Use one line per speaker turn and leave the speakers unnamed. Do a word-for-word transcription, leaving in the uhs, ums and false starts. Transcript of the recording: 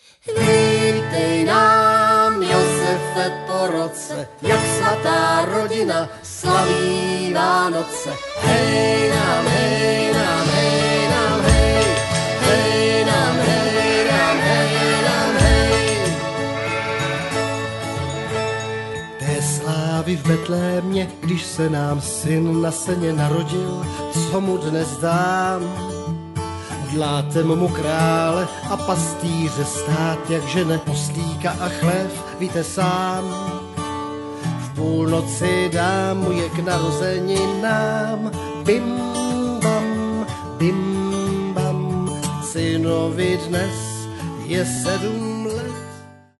Vítej nám, Josefe, po roce, jak svatá rodina slaví Vánoce. Hej nám, hej nám, hej nám, hej, hej nám, hej nám, hej nám, hej. Té slávy v Betlémě, když se nám syn na seně narodil, co mu dnes dám? Dlátem mu krále a pastýře stát, jak žene oslíka a chlév, víte sám. V půlnoci dám mu je k narozeninám, bim bam, bim bam, synovi dnes je sedm